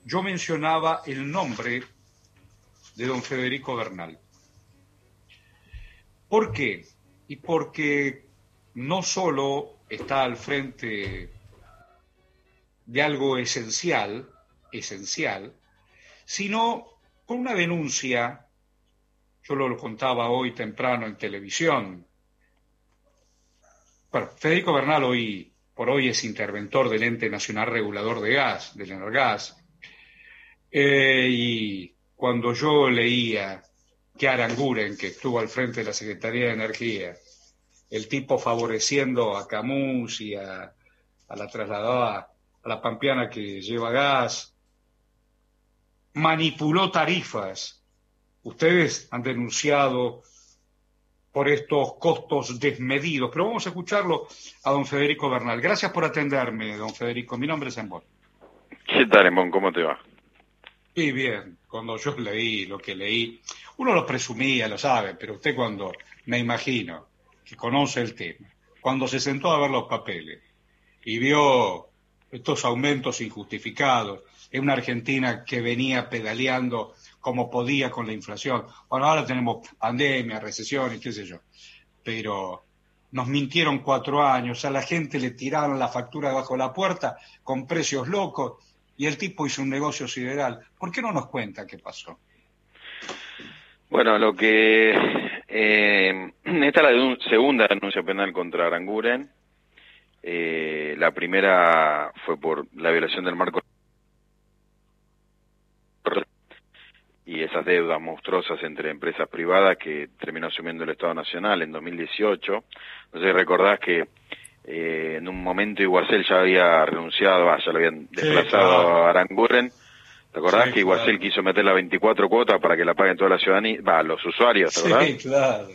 yo mencionaba el nombre de don Federico Bernal. ¿Por qué? Y porque no solo está al frente de algo esencial, sino con una denuncia, yo lo contaba hoy temprano en televisión. Bueno, Federico Bernal por hoy es interventor del Ente Nacional Regulador de Gas, del Energas, y cuando yo leía que Aranguren, que estuvo al frente de la Secretaría de Energía, el tipo favoreciendo a Camus y a la trasladada, a la pampeana que lleva gas, manipuló tarifas. Ustedes han denunciado por estos costos desmedidos, pero vamos a escucharlo a don Federico Bernal. Gracias por atenderme, don Federico. Mi nombre es Embón. ¿Qué tal, Embón? ¿Cómo te va? Y bien, cuando yo leí lo que leí, uno lo presumía, lo sabe, pero usted cuando, me imagino, que conoce el tema, cuando se sentó a ver los papeles y vio estos aumentos injustificados en una Argentina que venía pedaleando como podía con la inflación. Bueno, ahora tenemos pandemia, recesión y qué sé yo, pero nos mintieron 4 años, a la gente le tiraron la factura debajo de la puerta con precios locos y el tipo hizo un negocio sideral. ¿Por qué no nos cuenta qué pasó? Bueno, esta es la segunda denuncia penal contra Aranguren. La primera fue por la violación del marco y esas deudas monstruosas entre empresas privadas que terminó asumiendo el Estado Nacional en 2018. No sé si recordás que en un momento Iguacel ya había renunciado, ya lo habían desplazado a Aranguren. ¿Te acordás que Iguacel quiso meter las 24 cuotas para que la paguen toda la ciudadanía, los usuarios, ¿te acordás? Sí, claro.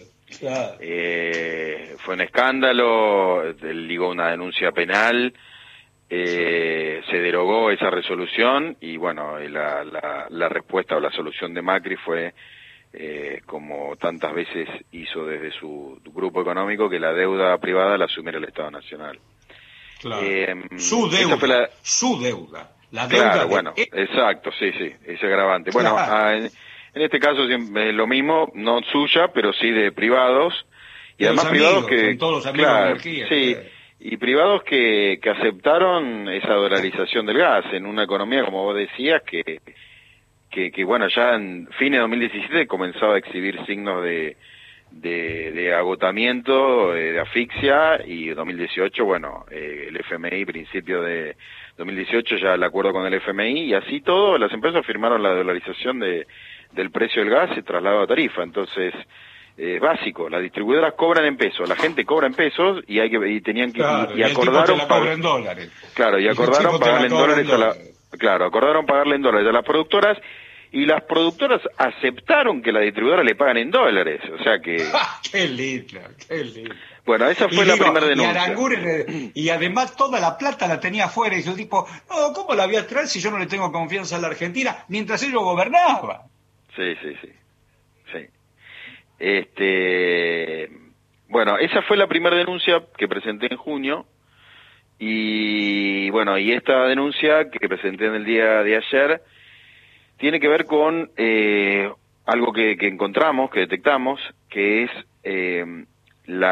Fue un escándalo, él ligó una denuncia penal, se derogó esa resolución y bueno, la respuesta o la solución de Macri fue, como tantas veces hizo desde su grupo económico, que la deuda privada la asumiera el Estado Nacional. Claro. Su deuda. La deuda claro, bueno, exacto, sí, ese agravante. Claro. Bueno, en este caso es lo mismo, no suya, pero sí de privados, y además privados que... Son todos amigos de energía. Sí, y privados que aceptaron esa dolarización del gas en una economía, como vos decías, que bueno, ya en fines de 2017 comenzaba a exhibir signos de agotamiento, de asfixia, y 2018, bueno, el FMI, principio de 2018, ya el acuerdo con el FMI, y así todo, las empresas firmaron la dolarización del precio del gas y traslado a tarifa. Entonces, básico, las distribuidoras cobran en pesos, la gente cobra en pesos y tenían que, claro, y acordaron pagar en dólares. Claro, y acordaron pagarle en dólares acordaron pagarle en dólares a las productoras, y las productoras aceptaron que la distribuidora le pagan en dólares, o sea que... ¡Qué lindo, qué lindo! Bueno, esa fue la primera denuncia. Y Aranguren, y además toda la plata la tenía afuera, y el tipo, no, ¿cómo la voy a traer si yo no le tengo confianza a la Argentina mientras ellos gobernaban? Sí. Bueno, esa fue la primera denuncia que presenté en junio, y bueno, y esta denuncia que presenté en el día de ayer tiene que ver con algo que encontramos, que detectamos, que es el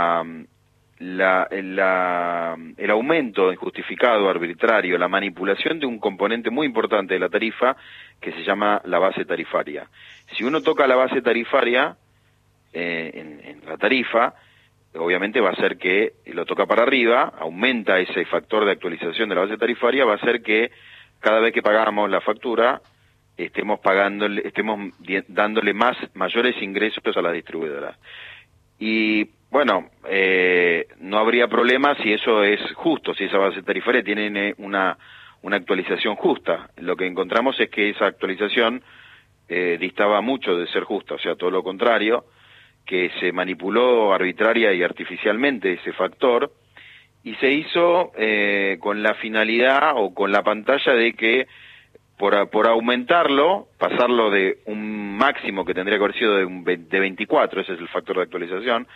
aumento injustificado, arbitrario, la manipulación de un componente muy importante de la tarifa que se llama la base tarifaria. Si uno toca la base tarifaria en la tarifa, obviamente va a ser que lo toca para arriba, aumenta ese factor de actualización de la base tarifaria, va a ser que cada vez que pagamos la factura estemos dándole mayores ingresos a las distribuidoras. Y bueno, no habría problema si eso es justo, si esa base tarifaria tiene una actualización justa. Lo que encontramos es que esa actualización distaba mucho de ser justa, o sea, todo lo contrario, que se manipuló arbitraria y artificialmente ese factor, y se hizo con la finalidad o con la pantalla de que por aumentarlo, pasarlo de un máximo que tendría que haber sido de 24, ese es el factor de actualización,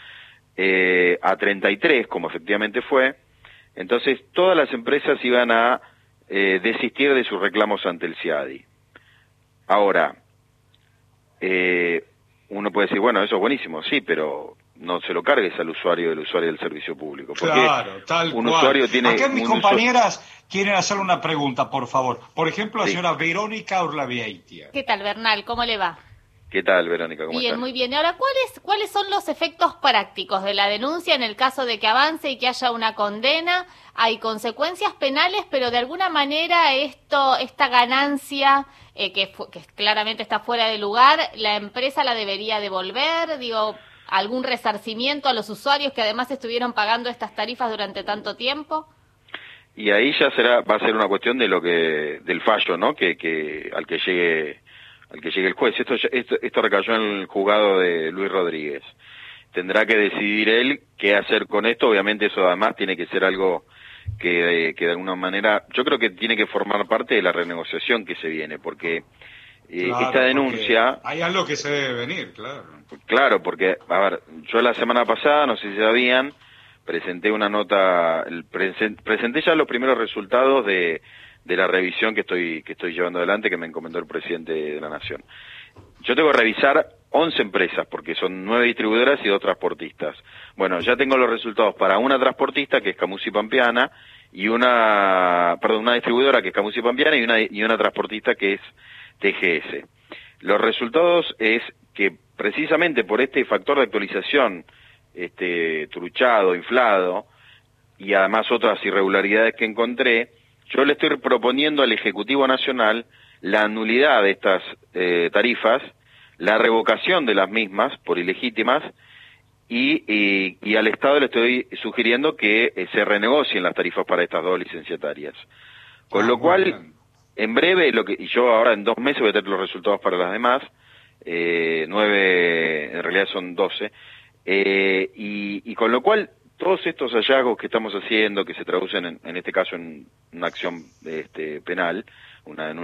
a 33, como efectivamente fue, entonces todas las empresas iban a desistir de sus reclamos ante el CIADI. Ahora, uno puede decir, bueno, eso es buenísimo, sí, pero no se lo cargues al usuario del servicio público. Porque claro, tal un cual. usuario tiene... Acá mis compañeras quieren hacer una pregunta, por favor. Por ejemplo, la Sí. señora Verónica Urlavieitia. ¿Qué tal, Bernal? ¿Cómo le va? ¿Qué tal, Verónica? ¿Cómo Bien, estás? muy bien. Y ahora, ¿cuáles son los efectos prácticos de la denuncia en el caso de que avance y que haya una condena? Hay consecuencias penales, pero de alguna manera esta ganancia que claramente está fuera de lugar, ¿la empresa la debería devolver? Digo, ¿algún resarcimiento a los usuarios que además estuvieron pagando estas tarifas durante tanto tiempo? Y ahí ya va a ser una cuestión de del fallo, ¿no? Al que llegue el juez. Esto recayó en el juzgado de Luis Rodríguez. Tendrá que decidir él qué hacer con esto. Obviamente eso además tiene que ser algo que de alguna manera, yo creo que tiene que formar parte de la renegociación que se viene, porque Claro, esta denuncia... hay algo que se debe venir, claro. Claro, porque, a ver, yo la semana pasada, no sé si sabían, presenté una nota, presenté ya los primeros resultados de la revisión que estoy llevando adelante, que me encomendó el presidente de la Nación. Yo tengo que revisar 11 empresas, porque son 9 distribuidoras y 2 transportistas. Bueno, ya tengo los resultados para una transportista, que es Camusi Pampeana, y una distribuidora, que es Camusi Pampeana, y una transportista, que es TGS. Los resultados es que precisamente por este factor de actualización, truchado, inflado, y además otras irregularidades que encontré, yo le estoy proponiendo al Ejecutivo Nacional la nulidad de estas tarifas, la revocación de las mismas por ilegítimas, y al Estado le estoy sugiriendo que se renegocien las tarifas para estas 2 licenciatarias. Con lo cual, Bien. en breve, y yo ahora en 2 meses voy a tener los resultados para las demás, 9, en realidad son 12, y con lo cual todos estos hallazgos que estamos haciendo, que se traducen en este caso en una acción penal, una denuncia